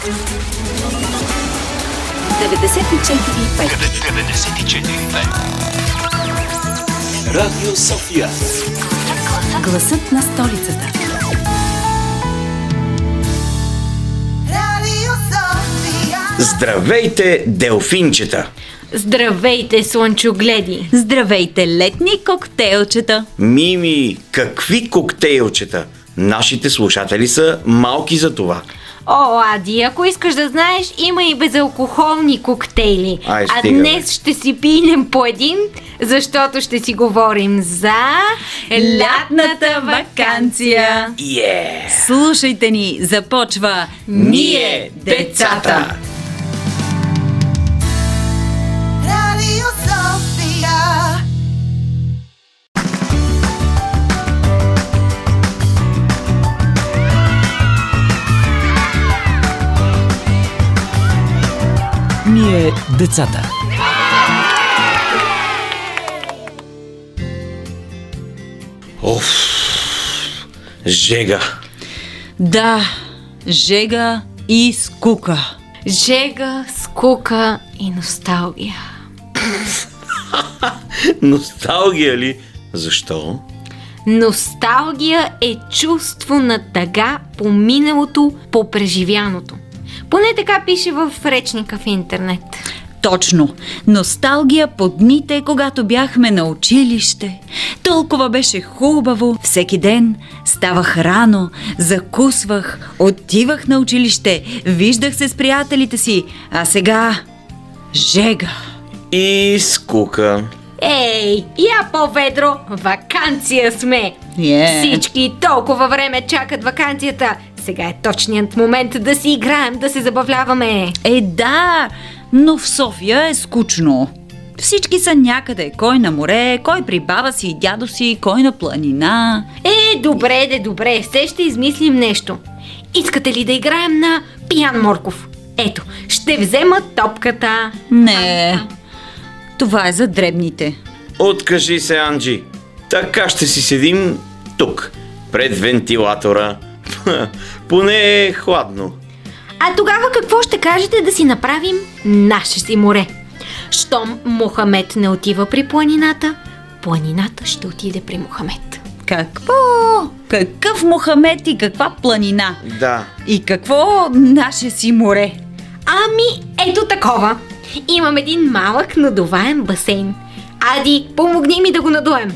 Радио София. Гласът на столицата. Здравейте, делфинчета! Здравейте, слънчогледи! Здравейте, летни коктейлчета! Мими, какви коктейлчета? Нашите слушатели са малки за това. О, Ади, ако искаш да знаеш, има и безалкохолни коктейли. А днес ще си пинем по един, защото ще си говорим за лятната ваканция. Слушайте ни, започва Ние, децата! Радио София. Ние, децата. Жега. Да, жега и скука. Жега, скука и носталгия. Носталгия ли? Защо? Носталгия е чувство на тъга по миналото, по преживяното. Поне така пише в речника в интернет. Точно. Носталгия по дните, когато бяхме на училище. Толкова беше хубаво. Всеки ден ставах рано, закусвах, отивах на училище, виждах се с приятелите си. А сега жега. И скука. Ей, я по-ведро, ваканция сме! Всички толкова време чакат ваканцията. Сега е точният момент да си играем, да се забавляваме. Да, но в София е скучно. Всички са някъде. Кой на море, кой при баба си и дядо си, кой на планина. Добре, все ще измислим нещо. Искате ли да играем на пиян Морков? Ето, ще взема топката. Не, това е за дребните. Откажи се, Анджи. Така ще си седим тук, пред вентилатора. Поне е хладно. А тогава какво ще кажете да си направим наше си море? Щом Мохамед не отива при планината, планината ще отиде при Мохамед. Какво? Какъв Мохамед и каква планина? Да. И какво наше си море? Ами, ето такова. Имам един малък надуваем басейн. Ади, помогни ми да го надуем.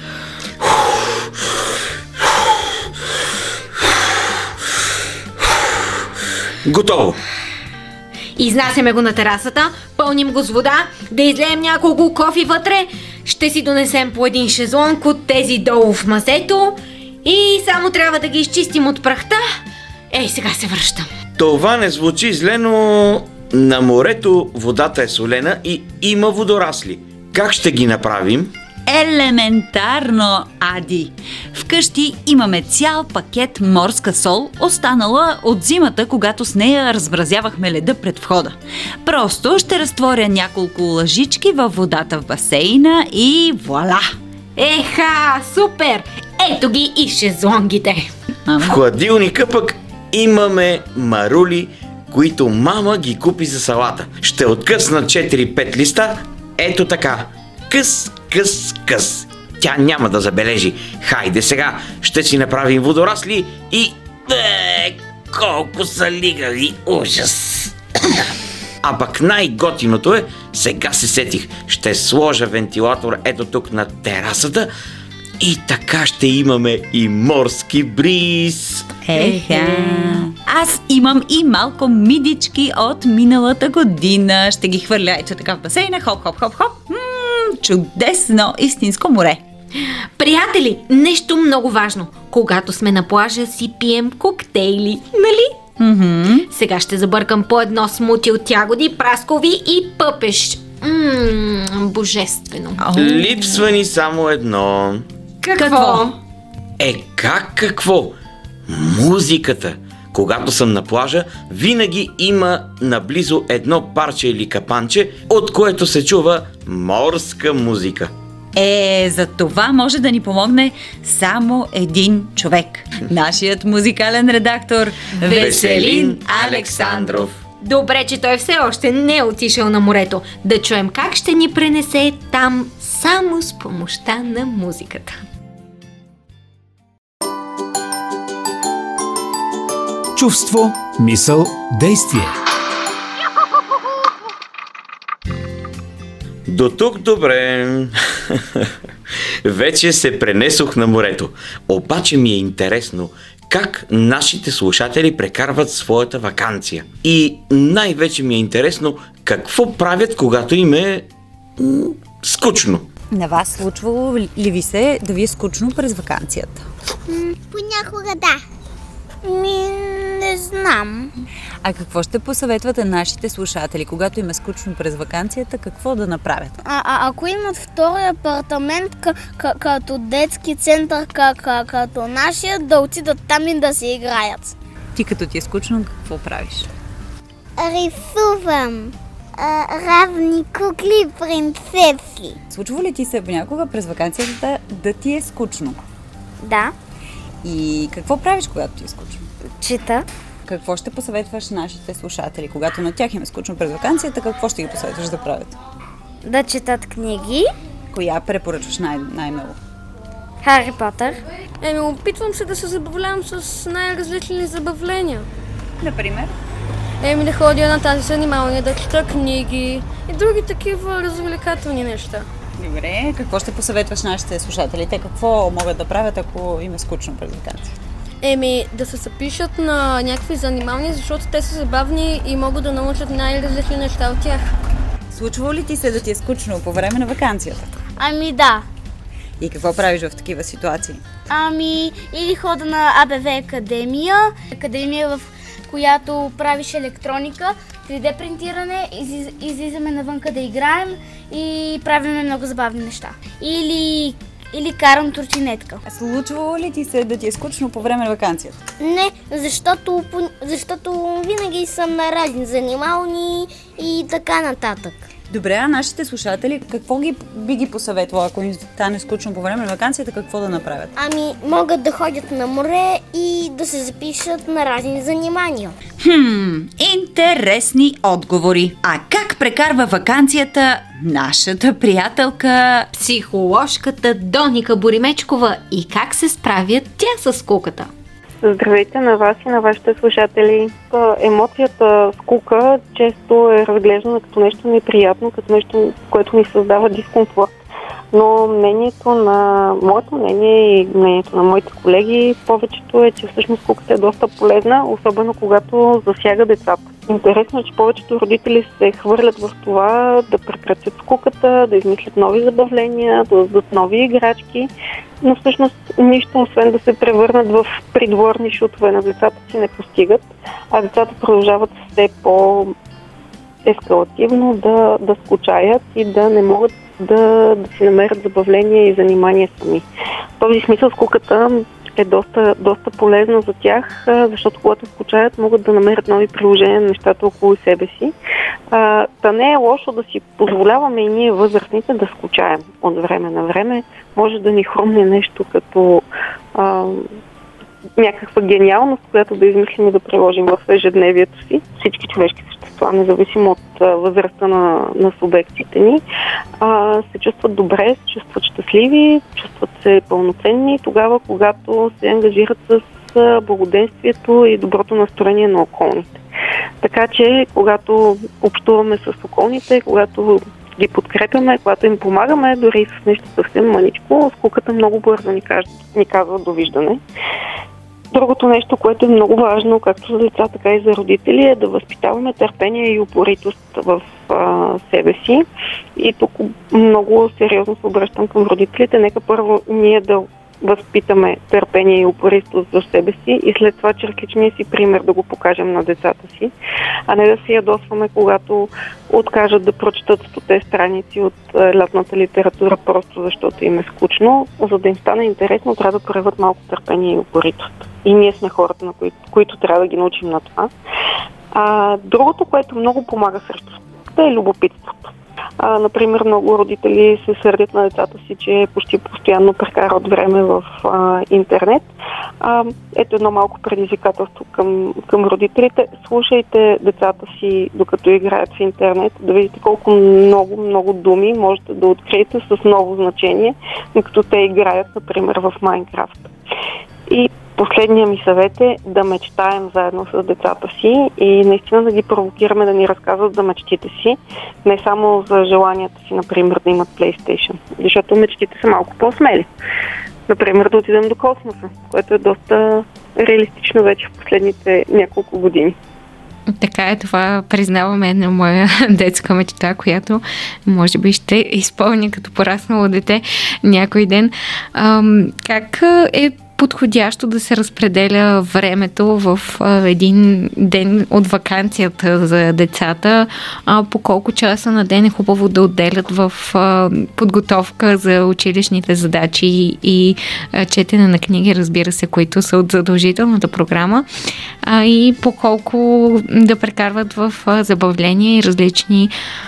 Готово. Изнасяме го на терасата, пълним го с вода, да излеем няколко кофи вътре, ще си донесем по един шезлонг от тези долу в мазето и само трябва да ги изчистим от прахта. Ей, сега се връщам. Това не звучи зле, но на морето водата е солена и има водорасли. Как ще ги направим? Елементарно, Ади. Вкъщи имаме цял пакет морска сол, останала от зимата, когато с нея размразявахме леда пред входа. Просто ще разтворя няколко лъжички във водата в басейна и вуаля! Еха, супер! Ето ги и шезлонгите. В хладилника пък имаме марули, които мама ги купи за салата. Ще откъсна 4-5 листа, ето така. Къс, къс, къс. Тя няма да забележи. Хайде сега, ще си направим водорасли и... колко са лигави, ужас! А пък най-готиното е, сега се сетих, ще сложа вентилатор ето тук на терасата и така ще имаме и морски бриз. Аз имам и малко мидички от миналата година. Ще ги хвърля ето така в басейна, хоп. Чудесно, истинско море. Приятели, нещо много важно. Когато сме на плажа, си пием коктейли, нали? Сега ще забъркам по едно смути от ягоди, праскови и пъпеш. Божествено. Липсва ни само едно. Какво? Какво? Музиката. Когато съм на плажа, винаги има наблизо едно парче или капанче, от което се чува морска музика. За това може да ни помогне само един човек. Нашият музикален редактор Веселин Александров. Добре, че той все още не е отишъл на морето. Да чуем как ще ни пренесе там само с помощта на музиката. Чувство, мисъл, действие. До тук добре. Вече се пренесох на морето. Обаче ми е интересно как нашите слушатели прекарват своята ваканция. И най-вече ми е интересно какво правят, когато им е скучно. На вас случвало ли ви се да ви е скучно през ваканцията? Понякога да. Не знам. А какво ще посъветвате нашите слушатели, когато им е скучно през ваканцията, какво да направят? Ако имат втори апартамент като детски център, като нашия, да отидат там и да се играят. Ти като ти е скучно, какво правиш? Рисувам равни кукли принцеси. Случва ли ти се понякога през ваканцията да ти е скучно? Да. И какво правиш, когато ти е скучно? Чита. Какво ще посъветваш нашите слушатели, когато на тях им е скучно през ваканцията, какво ще ги посъветваш да правят? Да четат книги. Коя препоръчваш най-много? Хари Потър. Опитвам се да се забавлявам с най-различни забавления. Например? Да ходя на тази занимания, да чета книги и други такива развлекателни неща. Добре, какво ще посъветваш нашите слушатели? Те какво могат да правят, ако им е скучно през ваканцията? Да се запишат на някакви занимания, защото те са забавни и могат да научат най-различни неща от тях. Случва ли ти се да ти е скучно по време на ваканцията? Да. И какво правиш в такива ситуации? Или хода на АБВ академия, в която правиш електроника, 3D принтиране, излизаме навънка да играем и правим много забавни неща. Или карам тротинетка. Случвало ли ти се да ти е скучно по време на ваканцията? Не, защото винаги съм на разни занимални и така нататък. Добре, а нашите слушатели какво би ги посъветвала, ако им стане скучно по време на ваканцията, какво да направят? Могат да ходят на море и да се запишат на разни занимания. Интересни отговори. А как прекарва ваканцията нашата приятелка Психоложката Доника Боримечкова и как се справя тя с скуката? Здравейте на вас и на вашите слушатели. Емоцията скука често е разглеждана като нещо неприятно, като нещо, което ни създава дискомфорт. Но моето мнение и мнението на моите колеги, повечето е, че всъщност скуката е доста полезна, особено когато засяга децата. Интересно е, че повечето родители се хвърлят в това да прекратят скуката, да измислят нови забавления, да създадат нови играчки, но всъщност нищо, освен да се превърнат в придворни шутове на децата си, не постигат, а децата продължават все по-ескалативно да скучаят и да не могат да си намерят забавление и занимание сами. В този смисъл скуката е доста полезна за тях, защото когато скучаят, могат да намерят нови приложения на нещата около себе си. Та не е лошо да си позволяваме и ние възрастните да скучаем от време на време. Може да ни хрумне нещо като някаква гениалност, която да измислим и да приложим в ежедневието си. Всички човешки същества, независимо от възрастта на субектите ни, се чувстват добре, се чувстват щастливи, чувстват се пълноценни тогава, когато се ангажират с благоденствието и доброто настроение на околните. Така че, когато общуваме с околните, когато ги подкрепяме, когато им помагаме, дори с нещо съвсем маничко, скуката много бързо ни казва довиждане. Другото нещо, което е много важно, както за деца, така и за родители, е да възпитаваме търпение и упоритост в себе си. И тук много сериозно се обръщам към родителите. Нека първо ние да възпитаме търпение и упоритост за себе си и след това чрез личния си пример да го покажем на децата си, а не да се ядосваме, когато откажат да прочитат 100 страници от лятната литература, просто защото им е скучно. За да им стане интересно, трябва да проявят малко търпение и упоритост. И ние сме хората, на които трябва да ги научим на това. Другото, което много помага срещу скуката, е любопитството. Например, много родители се сърдят на децата си, че почти постоянно прекарат време в интернет. Ето едно малко предизвикателство към родителите. Слушайте децата си, докато играят в интернет, да видите колко много думи можете да откриете с ново значение, докато те играят, например, в Майнкрафт. И последният ми съвет е да мечтаем заедно с децата си и наистина да ги провокираме да ни разказват за мечтите си, не само за желанията си, например, да имат PlayStation, защото мечтите са малко по-смели. Например, да отидем до космоса, което е доста реалистично вече в последните няколко години. Така е, това признаваме на моя детска мечта, която може би ще изпълня като пораснало дете някой ден. Как е подходящо да се разпределя времето в един ден от ваканцията за децата? По колко часа на ден е хубаво да отделят в подготовка за училищните задачи и четене на книги, разбира се, които са от задължителната програма, и по колко да прекарват в забавления и различни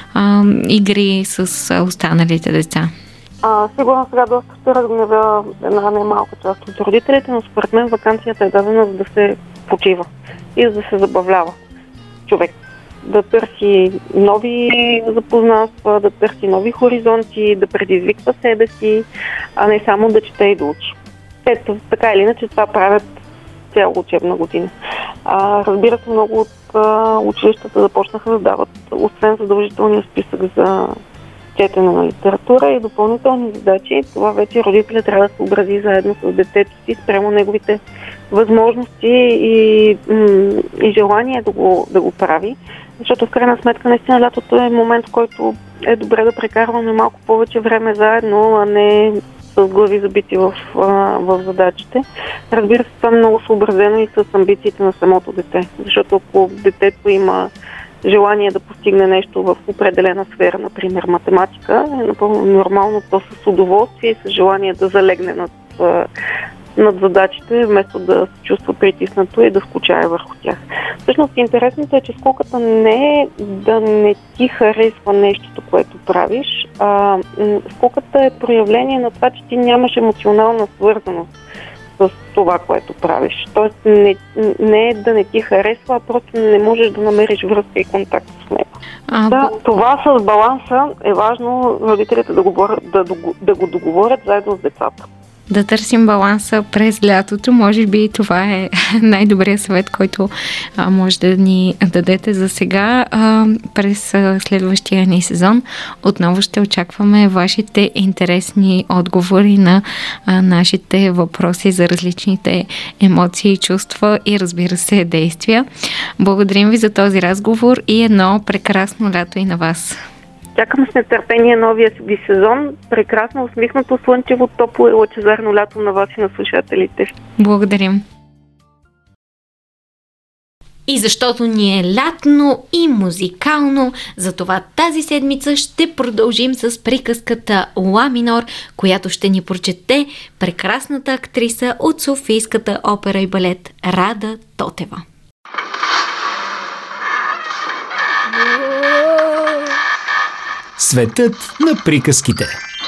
игри с останалите деца? Сигурно сега доста ще разгневя една немалка част от родителите, но според мен ваканцията е дадена за да се почива и за да се забавлява човек. Да търси нови запознанства, да търси нови хоризонти, да предизвиква себе си, а не само да чете и да учи. Ето, така или иначе това правят цяла учебна година. Разбира се, много от училищата започнаха да дават, освен задължителния списък за четене на литература и допълнителни задачи. Това вече родителят трябва да се образи заедно с детето си, спрямо неговите възможности и желание да го прави. Защото в крайна сметка наистина лятото е момент, в който е добре да прекарваме малко повече време заедно, а не с глави забити в задачите. Разбира се, това е много съобразено и с амбициите на самото дете. Защото ако детето има желание да постигне нещо в определена сфера, например математика, е напълно нормално то с удоволствие и с желание да залегне над задачите, вместо да се чувства притиснато и да скучае върху тях. Всъщност интересното е, че скуката не е да не ти харесва нещото, което правиш, а скуката е проявление на това, че ти нямаш емоционална свързаност с това, което правиш. Тоест не е да не ти харесва, а просто не можеш да намериш връзка и контакт с него. Това с баланса е важно родителите да го договорят заедно с децата. Да търсим баланса през лятото. Може би това е най-добрият съвет, който може да ни дадете за сега. През следващия ни сезон отново ще очакваме вашите интересни отговори на нашите въпроси за различните емоции, чувства и, разбира се, действия. Благодарим ви за този разговор и едно прекрасно лято и на вас. Чакам с нетърпение новия ви сезон. Прекрасно, усмихнато, слънчево, топло и лъчезарно лято на вас и на слушателите. Благодарим. И защото ни е лятно и музикално, затова тази седмица ще продължим с приказката Ла минор, която ще ни прочете прекрасната актриса от Софийската опера и балет Рада Тотева. Светът на приказките.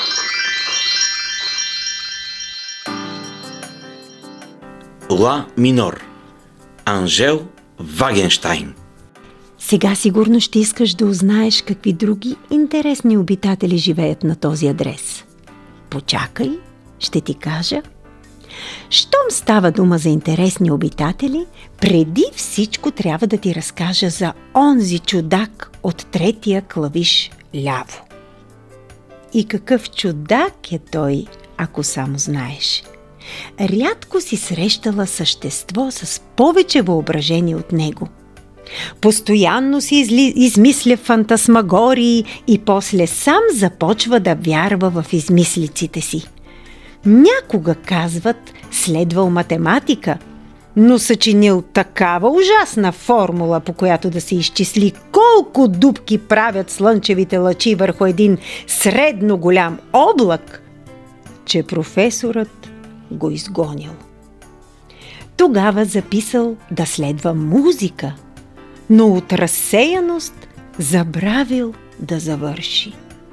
Ла минор. Анжел Вагенщайн. Сега сигурно ще искаш да узнаеш какви други интересни обитатели живеят на този адрес. Почакай, ще ти кажа. Щом става дума за интересни обитатели, преди всичко трябва да ти разкажа за онзи чудак от третия клавиш ляво. И какъв чудак е той, ако само знаеш. Рядко си срещала същество с повече въображение от него. Постоянно си измисля фантасмагории и после сам започва да вярва в измислиците си. Някога, казват, следвал математика, но съчинил такава ужасна формула, по която да се изчисли колко дупки правят слънчевите лъчи върху един средно голям облак, че професорът го изгонил. Тогава записал да следва музика, но от разсеяност забравил да завърши.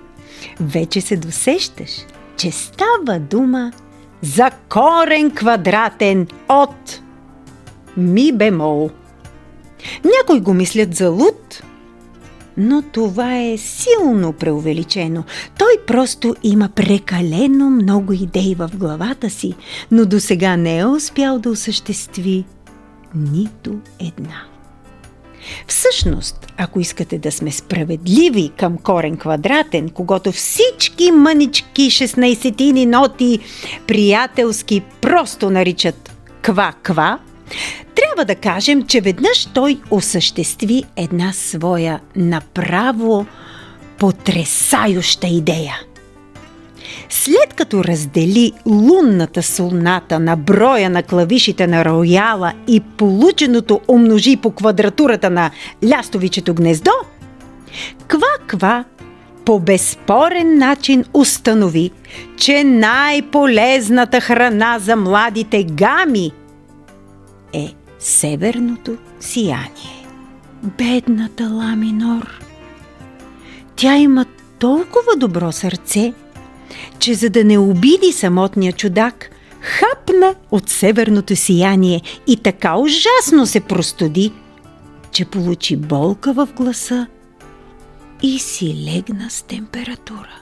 Вече се досещаш, че става дума за корен квадратен от ми бемол. Някои го мислят за луд, но това е силно преувеличено. Той просто има прекалено много идеи в главата си, но досега не е успял да осъществи нито една. Всъщност, ако искате да сме справедливи към корен квадратен, когато всички мънички 16-тини ноти приятелски просто наричат ква-ква, трябва да кажем, че веднъж той осъществи една своя направо потресающа идея. След като раздели лунната соната на броя на клавишите на рояла и полученото умножи по квадратурата на лястовичето гнездо, ква-ква по безспорен начин установи, че най-полезната храна за младите гами е северното сияние. Бедната ла минор. Тя има толкова добро сърце, че за да не обиди самотния чудак, хапна от северното сияние и така ужасно се простуди, че получи болка в гласа и си легна с температура.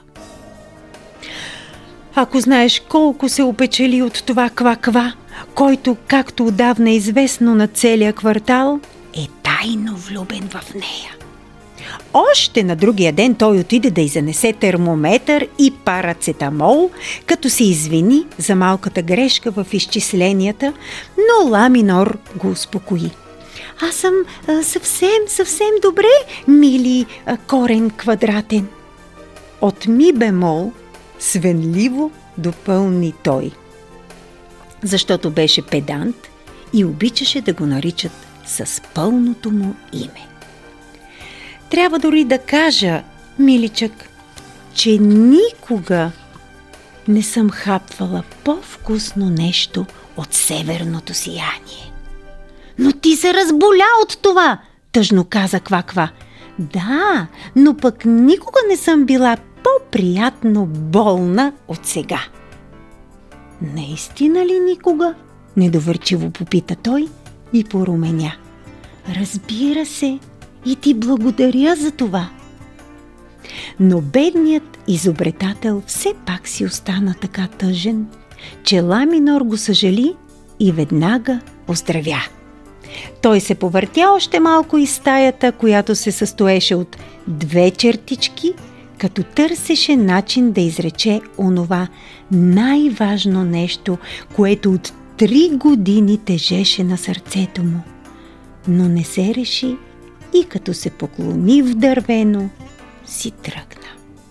Ако знаеш колко се опечели от това ква-ква, който, както отдавна е известно на целия квартал, е тайно влюбен в нея. Още на другия ден той отиде да й занесе термометър и парацетамол, като се извини за малката грешка в изчисленията, но ла минор го успокои. Аз съм съвсем добре, мили корен квадратен. От ми бемол свенливо допълни той, защото беше педант и обичаше да го наричат с пълното му име. Трябва дори да кажа, миличък, че никога не съм хапвала по-вкусно нещо от северното сияние. Но ти се разболя от това, тъжно каза ква-ква. Да, но пък никога не съм била по-приятно болна от сега. Наистина ли никога? Недоверчиво попита той и поруменя. Разбира се, и ти благодаря за това. Но бедният изобретател все пак си остана така тъжен, че ла минор го съжали и веднага оздравя. Той се повъртя още малко из стаята, която се състоеше от 2 чертички, като търсеше начин да изрече онова най-важно нещо, което от 3 години тежеше на сърцето му. Но не се реши и като се поклони вдървено, си тръгна.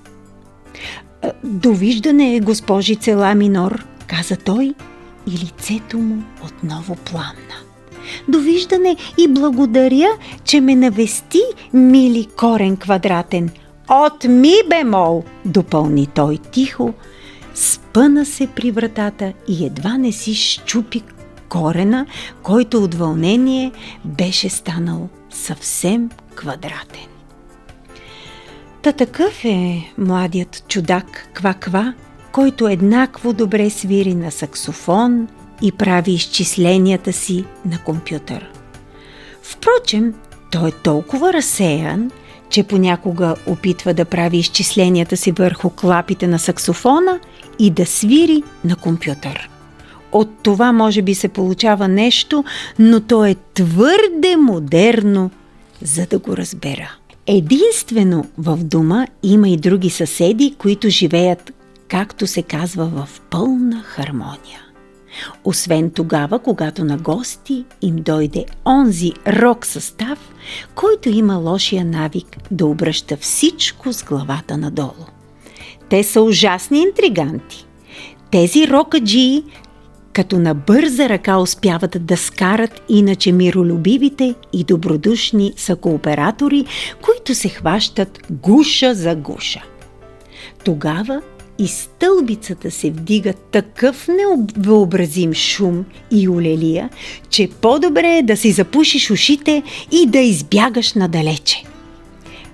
Довиждане, госпожице ла минор, каза той и лицето му отново пламна. Довиждане и благодаря, че ме навести, мили корен квадратен. От ми бемол, допълни той тихо, спъна се при вратата и едва не си щупи корена, който от вълнение беше станал съвсем квадратен. Та такъв е младият чудак ква-ква, който еднакво добре свири на саксофон и прави изчисленията си на компютър. Впрочем, той е толкова разсеян, че понякога опитва да прави изчисленията си върху клапите на саксофона и да свири на компютър. От това може би се получава нещо, но то е твърде модерно, за да го разбера. Единствено в дома има и други съседи, които живеят, както се казва, в пълна хармония. Освен тогава, когато на гости им дойде онзи рок състав, който има лошия навик да обръща всичко с главата надолу. Те са ужасни интриганти. Тези рокаджии като на бърза ръка успяват да скарат иначе миролюбивите и добродушни съкооператори, които се хващат гуша за гуша. Тогава из стълбицата се вдига такъв невъобразим шум и улелия, че по-добре е да си запушиш ушите и да избягаш надалече.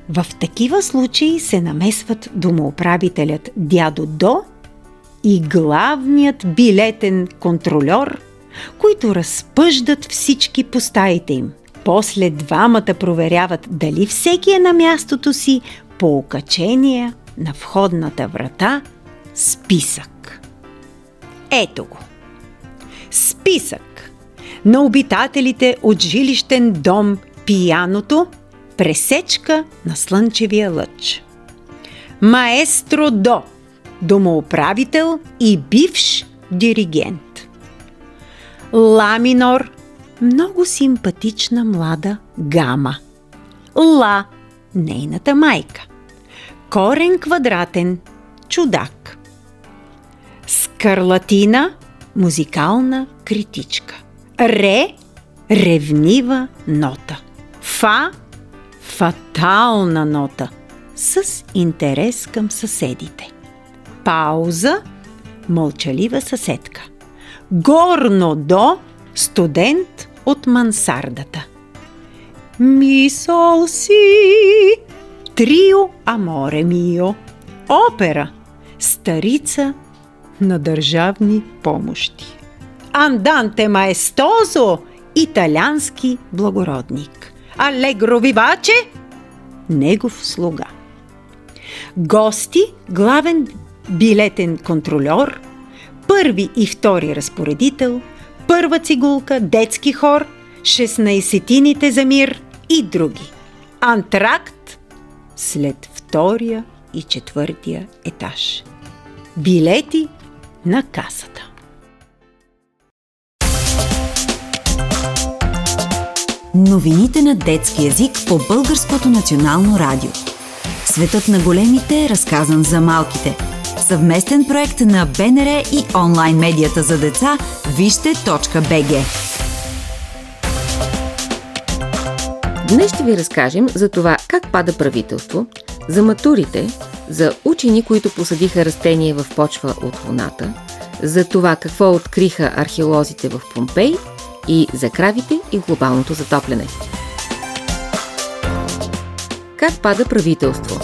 В такива случаи се намесват домоуправителят дядо До и главният билетен контрольор, които разпъждат всички по стаите им. После двамата проверяват дали всеки е на мястото си по окачение на входната врата списък. Ето го. Списък на обитателите от жилищен дом Пияното, пресечка на слънчевия лъч. Маестро До, домоуправител и бивш диригент. Ла минор, много симпатична млада Гама. Ла, нейната майка. Корен квадратен, чудак. Скарлатина, музикална критичка. Ре, ревнива нота. Фа, фатална нота, с интерес към съседите. Пауза, мълчалива съседка. Горно До, студент от мансардата. Ми сол си, трио аморе мио, опера, старица на държавни помощи. Анданте маестозо, италиански благородник. Алегро виваче, негов слуга. Гости, главен билетен контрольор, първи и втори разпоредител, първа цигулка, детски хор, 16-тините за мир и други. Антракт след втория и четвъртия етаж. Билети на касата. Новините на детски език по Българското национално радио. Светът на големите е разказан за малките. Съвместен проект на БНР и онлайн медията за деца вижте.bg. Днес ще ви разкажем за това как пада правителство, за матурите, за учени, които посадиха растение в почва от луната, за това какво откриха археолозите в Помпей и за кравите и глобалното затопляне. Как пада правителство?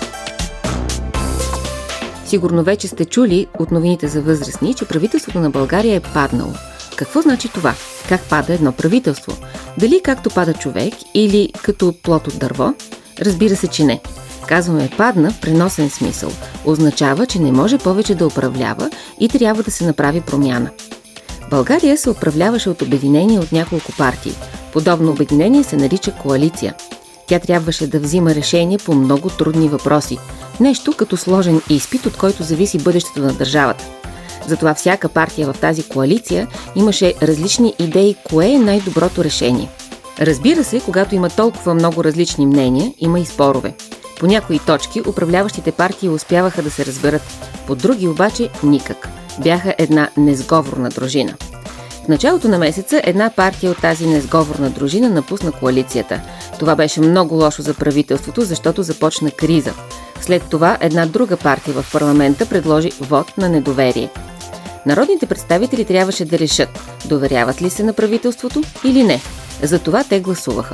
Сигурно вече сте чули от новините за възрастни, че правителството на България е паднало. Какво значи това? Как пада едно правителство? Дали както пада човек или като плод от дърво? Разбира се, че не. Казваме падна в преносен смисъл. Означава, че не може повече да управлява и трябва да се направи промяна. България се управляваше от обединение от няколко партии. Подобно обединение се нарича коалиция. Тя трябваше да взима решения по много трудни въпроси. Нещо като сложен изпит, от който зависи бъдещето на държавата. Затова всяка партия в тази коалиция имаше различни идеи, кое е най-доброто решение. Разбира се, когато има толкова много различни мнения, има и спорове. По някои точки управляващите партии успяваха да се разберат, по други обаче никак. Бяха една несговорна дружина. В началото на месеца една партия от тази несговорна дружина напусна коалицията. Това беше много лошо за правителството, защото започна криза. След това една друга партия в парламента предложи вод на недоверие. Народните представители трябваше да решат, доверяват ли се на правителството или не. Затова те гласуваха.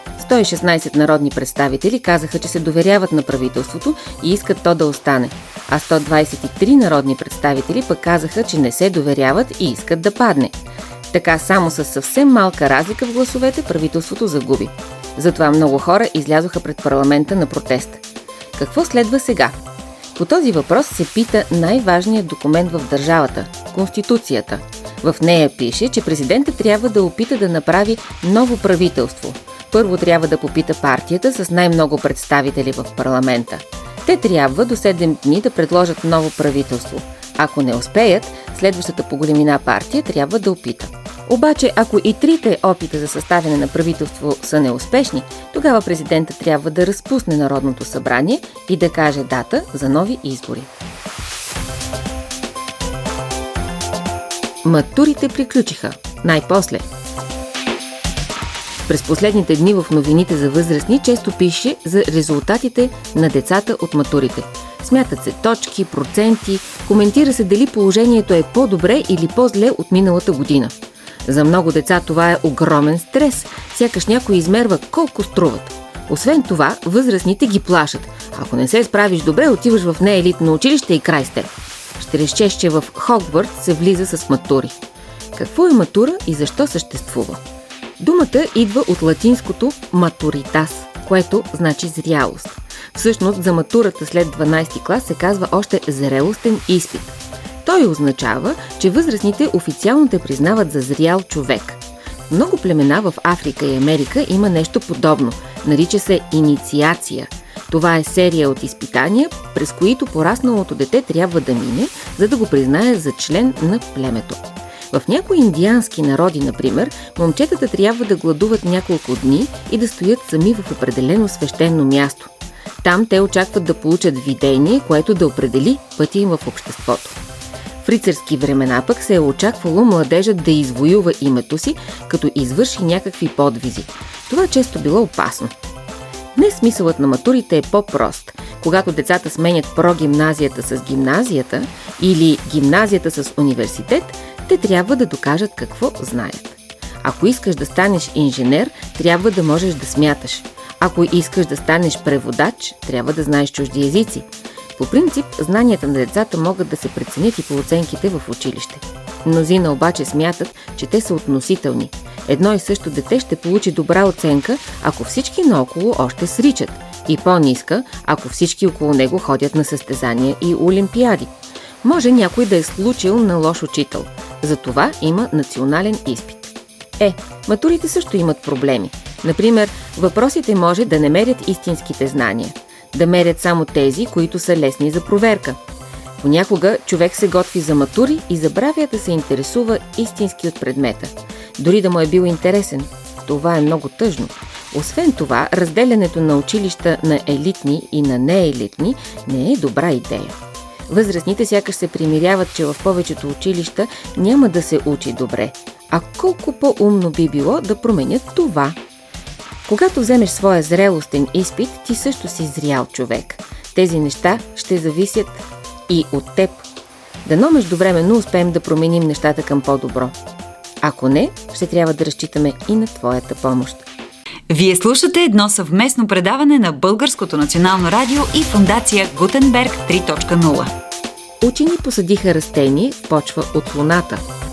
116 народни представители казаха, че се доверяват на правителството и искат то да остане, а 123 народни представители пък казаха, че не се доверяват и искат да падне. Така само с съвсем малка разлика в гласовете правителството загуби. Затова много хора излязоха пред парламента на протест. Какво следва сега? По този въпрос се пита най-важният документ в държавата – Конституцията. В нея пише, че президентът трябва да опита да направи ново правителство. Първо трябва да попита партията с най-много представители в парламента. Те трябва до 7 дни да предложат ново правителство. Ако не успеят, следващата по големина партия трябва да опита. Обаче, ако и трите опита за съставяне на правителство са неуспешни, тогава президентът трябва да разпусне Народното събрание и да каже дата за нови избори. Матурите приключиха. Най-после. През последните дни в новините за възрастни често пише за резултатите на децата от матурите. Смятат се точки, проценти, коментира се дали положението е по-добре или по-зле от миналата година. За много деца това е огромен стрес, сякаш някой измерва колко струват. Освен това, възрастните ги плашат. Ако не се справиш добре, отиваш в неелитно училище и край с теб. Ще речеш, че в Хогвартс се влиза с матури. Какво е матура и защо съществува? Думата идва от латинското матуритас, което значи зрялост. Всъщност за матурата след 12 клас се казва още зрелостен изпит. Той означава, че възрастните официално те признават за зрял човек. В много племена в Африка и Америка има нещо подобно. Нарича се инициация. Това е серия от изпитания, през които порасналото дете трябва да мине, за да го признае за член на племето. В някои индиански народи, например, момчетата трябва да гладуват няколко дни и да стоят сами в определено свещено място. Там те очакват да получат видение, което да определи пътя им в обществото. В рицарски времена пък се е очаквало младежът да извоюва името си, като извърши някакви подвизи. Това често било опасно. Днес смисълът на матурите е по-прост. Когато децата сменят прогимназията с гимназията или гимназията с университет, те трябва да докажат какво знаят. Ако искаш да станеш инженер, трябва да можеш да смяташ. Ако искаш да станеш преводач, трябва да знаеш чужди езици. По принцип, знанията на децата могат да се преценят и по оценките в училище. Мнозина обаче смятат, че те са относителни. Едно и също дете ще получи добра оценка, ако всички наоколо още сричат, и по-ниска, ако всички около него ходят на състезания и олимпиади. Може някой да е случил на лош учител. Затова има национален изпит. Матурите също имат проблеми. Например, въпросите може да не мерят истинските знания. Да мерят само тези, които са лесни за проверка. Понякога човек се готви за матури и забравя да се интересува истински от предмета. Дори да му е бил интересен. Това е много тъжно. Освен това, разделянето на училища на елитни и на неелитни не е добра идея. Възрастните сякаш се примиряват, че в повечето училища няма да се учи добре. А колко по-умно би било да променят това? Когато вземеш своя зрелостен изпит, ти също си зрял човек. Тези неща ще зависят и от теб. Дано междувременно успеем да променим нещата към по-добро. Ако не, ще трябва да разчитаме и на твоята помощ. Вие слушате едно съвместно предаване на Българското национално радио и фондация Гутенберг 3.0. Учени посадиха растение в почва от Луната.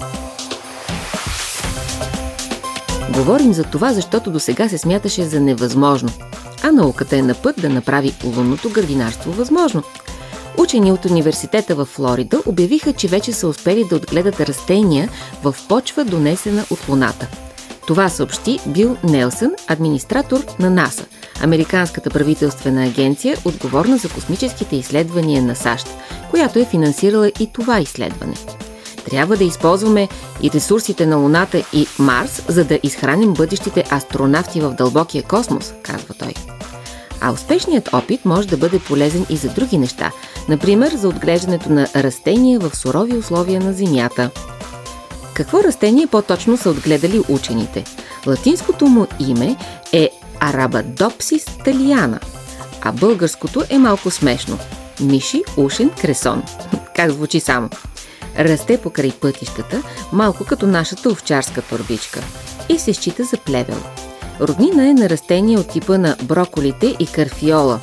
Говорим за това, защото досега се смяташе за невъзможно, а науката е на път да направи лунното градинарство възможно. Учени от университета в Флорида обявиха, че вече са успели да отгледат растения в почва, донесена от Луната. Това съобщи Бил Нелсън, администратор на НАСА, американската правителствена агенция, отговорна за космическите изследвания на САЩ, която е финансирала и това изследване. Трябва да използваме и ресурсите на Луната и Марс, за да изхраним бъдещите астронавти в дълбокия космос, казва той. А успешният опит може да бъде полезен и за други неща, например за отглеждането на растения в сурови условия на Земята. Какво растение по-точно са отгледали учените? Латинското му име е Arabidopsis thaliana, а българското е малко смешно – миши ушен кресон. Как звучи само? Расте покрай пътищата, малко като нашата овчарска торбичка, и се счита за плевел. Роднина е на растения от типа на броколите и карфиола.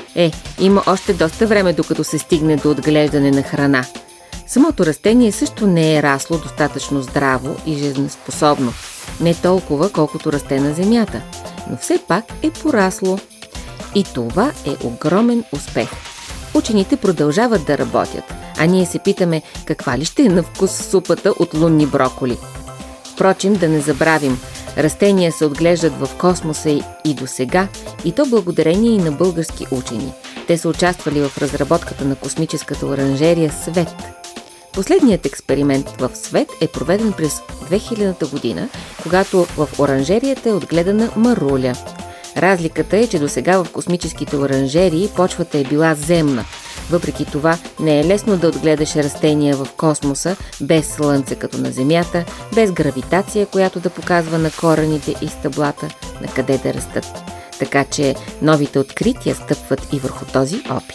Има още доста време, докато се стигне до отглеждане на храна. Самото растение също не е расло достатъчно здраво и жизнеспособно. Не толкова, колкото расте на земята, но все пак е порасло. И това е огромен успех. Учените продължават да работят, а ние се питаме каква ли ще е на вкус супата от лунни броколи. Впрочем, да не забравим, растения се отглеждат в космоса и до сега, и то благодарение и на български учени. Те са участвали в разработката на космическата оранжерия Свет. Последният експеримент в Свет е проведен през 2000 година, когато в оранжерията е отгледана маруля. Разликата е, че досега в космическите оранжерии почвата е била земна. Въпреки това, не е лесно да отгледаш растения в космоса, без слънце като на Земята, без гравитация, която да показва на корените и стъблата, на къде да растат. Така че новите открития стъпват и върху този опит.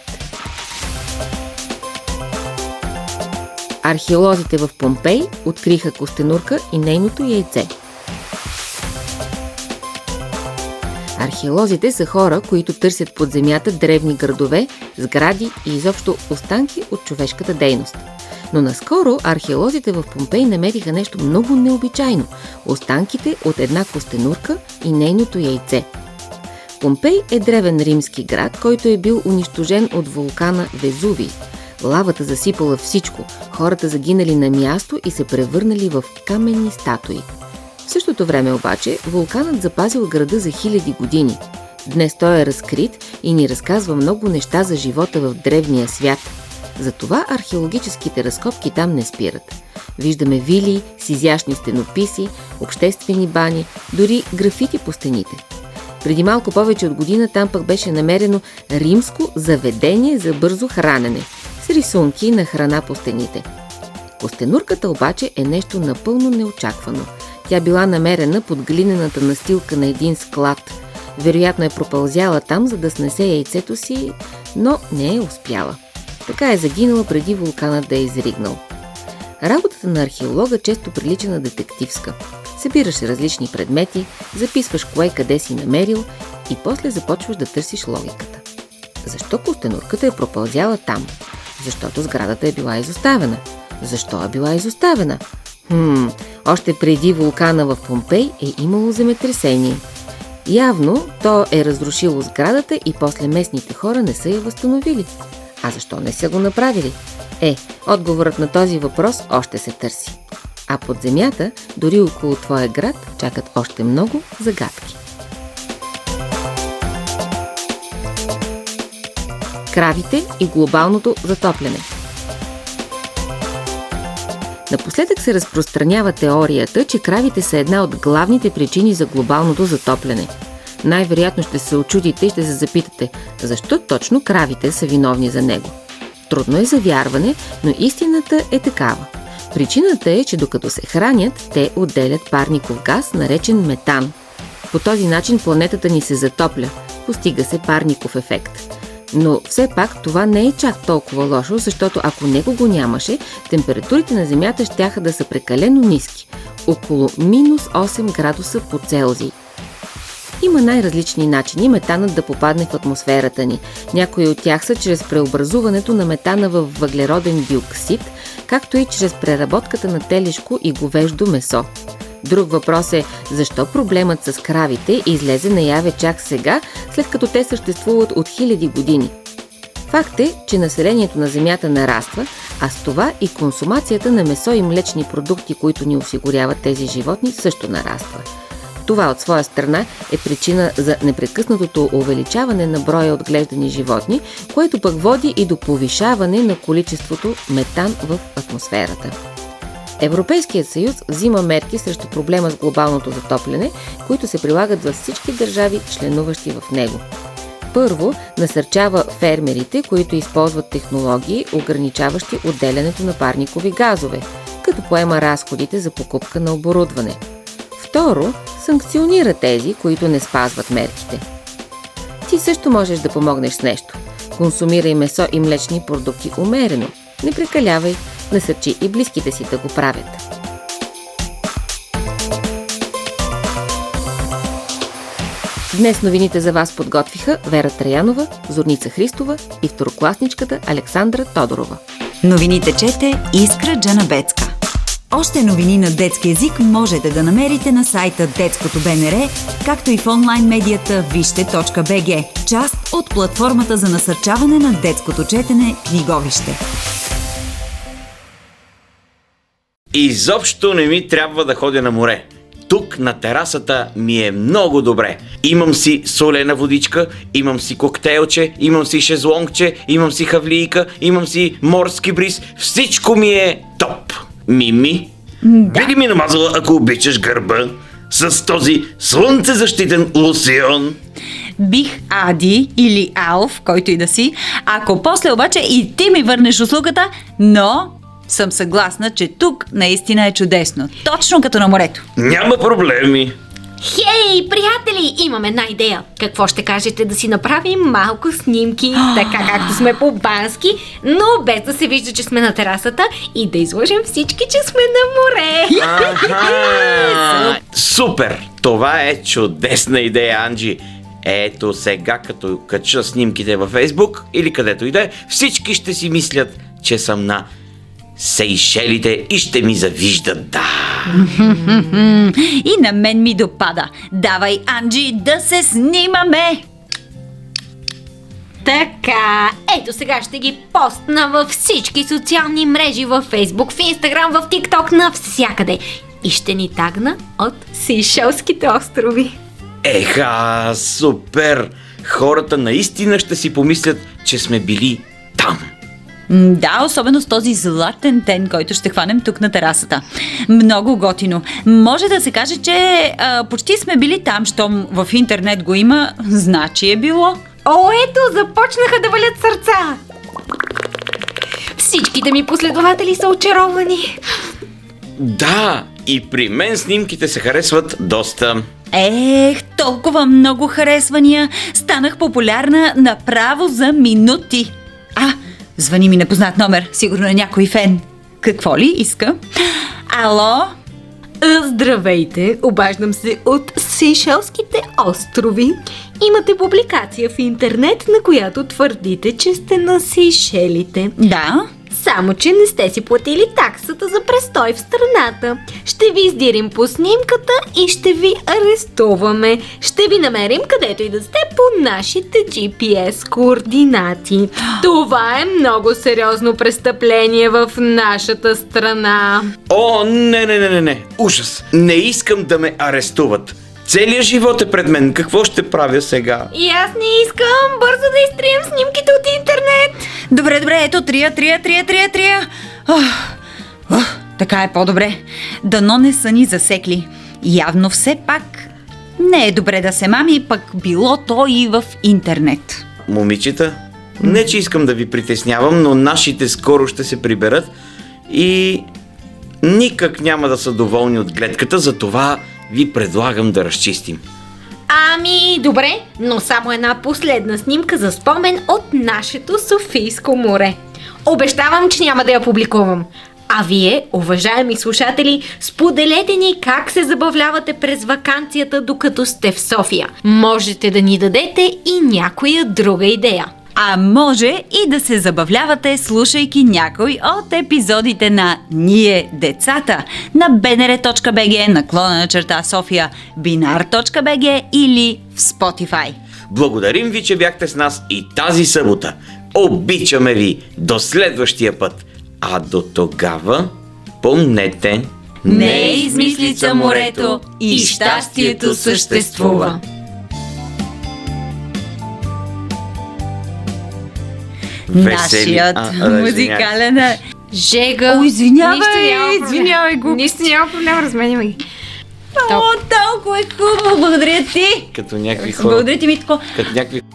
Археолозите в Помпей откриха костенурка и нейното яйце. Археолозите са хора, които търсят под земята древни градове, сгради и изобщо останки от човешката дейност. Но наскоро археолозите в Помпей намериха нещо много необичайно – останките от една костенурка и нейното яйце. Помпей е древен римски град, който е бил унищожен от вулкана Везувий. Лавата засипала всичко, хората загинали на място и се превърнали в каменни статуи. В същото време обаче вулканът запазил града за хиляди години. Днес той е разкрит и ни разказва много неща за живота в древния свят. Затова археологическите разкопки там не спират. Виждаме вили с изящни стенописи, обществени бани, дори графити по стените. Преди малко повече от година там пък беше намерено римско заведение за бързо хранене с рисунки на храна по стените. Костенурката обаче е нещо напълно неочаквано. Тя била намерена под глинената настилка на един склад. Вероятно е пропълзяла там, за да снесе яйцето си, но не е успяла. Така е загинала преди вулканът да е изригнал. Работата на археолога често прилича на детективска. Събираш различни предмети, записваш кое къде си намерил и после започваш да търсиш логиката. Защо костенурката е пропълзяла там? Защото сградата е била изоставена. Защо е била изоставена? Още преди вулкана в Помпей е имало земетресение. Явно то е разрушило сградата и после местните хора не са я възстановили. А защо не са го направили? Отговорът на този въпрос още се търси. А под земята, дори около твоя град, чакат още много загадки. Кравите и глобалното затопляне. Напоследък се разпространява теорията, че кравите са една от главните причини за глобалното затопляне. Най-вероятно ще се очудите и ще се запитате, защо точно кравите са виновни за него. Трудно е за вярване, но истината е такава. Причината е, че докато се хранят, те отделят парников газ, наречен метан. По този начин планетата ни се затопля, постига се парников ефект. Но все пак това не е чак толкова лошо, защото ако него го нямаше, температурите на Земята щяха да са прекалено ниски – около минус 8 градуса по Целзий. Има най-различни начини метанът да попадне в атмосферата ни. Някои от тях са чрез преобразуването на метана в въглероден диоксид, както и чрез преработката на телешко и говеждо месо. Друг въпрос е, защо проблемът с кравите излезе наяве чак сега, след като те съществуват от хиляди години. Факт е, че населението на Земята нараства, а с това и консумацията на месо и млечни продукти, които ни осигуряват тези животни, също нараства. Това от своя страна е причина за непрекъснатото увеличаване на броя отглеждани животни, което пък води и до повишаване на количеството метан в атмосферата. Европейският съюз взима мерки срещу проблема с глобалното затопляне, които се прилагат във всички държави, членуващи в него. Първо, насърчава фермерите, които използват технологии, ограничаващи отделянето на парникови газове, като поема разходите за покупка на оборудване. Второ, санкционира тези, които не спазват мерките. Ти също можеш да помогнеш с нещо. Консумирай месо и млечни продукти умерено. Не прекалявай, насърчи и близките си да го правят. Днес новините за вас подготвиха Вера Траянова, Зорница Христова и второкласничката Александра Тодорова. Новините чете Искра Джанабецка. Още новини на детски език можете да намерите на сайта Детското БНР, както и в онлайн медията вижте.бг, част от платформата за насърчаване на детското четене Книговище. Изобщо не ми трябва да ходя на море. Тук на терасата ми е много добре. Имам си солена водичка, имам си коктейлче, имам си шезлонгче, имам си хавлийка, имам си морски бриз. Всичко ми е топ. Мими, би ли ми намазала, ако обичаш, гърба с този слънцезащитен лосион? Бих Ади или Алф, който и да си, ако после обаче и ти ми върнеш услугата, но съм съгласна, че тук наистина е чудесно. Точно като на морето. Няма проблеми. Хей, приятели, имам една идея. Какво ще кажете да си направим малко снимки, така както сме по-бански, но без да се вижда, че сме на терасата и да излъжем всички, че сме на море? Аха! Супер! Това е чудесна идея, Анджи. Ето сега, като кача снимките във Фейсбук или където и да е, всички ще си мислят, че съм на Сейшелите и ще ми завиждат, да. И на мен ми допада. Давай, Анджи, да се снимаме! Така, ето сега ще ги постна във всички социални мрежи, във Фейсбук, в Инстаграм, в ТикТок, навсякъде. И ще ни тагна от Сейшелските острови. Еха, супер! Хората наистина ще си помислят, че сме били там. Да, особено с този златен ден, който ще хванем тук на терасата. Много готино. Може да се каже, че почти сме били там, щом в интернет го има, значи е било. О, ето, започнаха да валят сърца. Всичките ми последователи са очаровани. Да, и при мен снимките се харесват доста. Ех, толкова много харесвания. Станах популярна направо за минути. Звъни ми непознат номер. Сигурно е някой фен. Какво ли иска? Ало? Здравейте, обаждам се от Сейшелските острови. Имате публикация в интернет, на която твърдите, че сте на Сейшелите. Да. Само, че не сте си платили таксата за престой в страната. Ще ви издирим по снимката и ще ви арестуваме. Ще ви намерим където и да сте по нашите GPS координати. Това е много сериозно престъпление в нашата страна. О, не. Ужас. Не искам да ме арестуват. Целият живот е пред мен. Какво ще правя сега? И аз не искам. Бързо да изтрием снимките от интернет. Добре, ето трия. Така е по-добре. Дано не са ни засекли. Явно все пак не е добре да се мами, пък било то и в интернет. Момичета, не че искам да ви притеснявам, но нашите скоро ще се приберат и никак няма да са доволни от гледката, затова ви предлагам да разчистим. Ами, добре, но само една последна снимка за спомен от нашето Софийско море. Обещавам, че няма да я публикувам. А вие, уважаеми слушатели, споделете ни как се забавлявате през ваканцията, докато сте в София. Можете да ни дадете и някоя друга идея. А може и да се забавлявате, слушайки някой от епизодите на Ние децата на bnr.bg/София, binar.bg или в Spotify. Благодарим ви, че бяхте с нас и тази събота. Обичаме ви до следващия път. А до тогава, помнете, не е измислица морето и щастието съществува. Нашият музикален... Жега. О, извинявай го. Нищо няма проблем, разменяме ги. О, толкова е хубаво, благодаря ти. Като някакви хора. Благодаря ти, Митко. Като някакви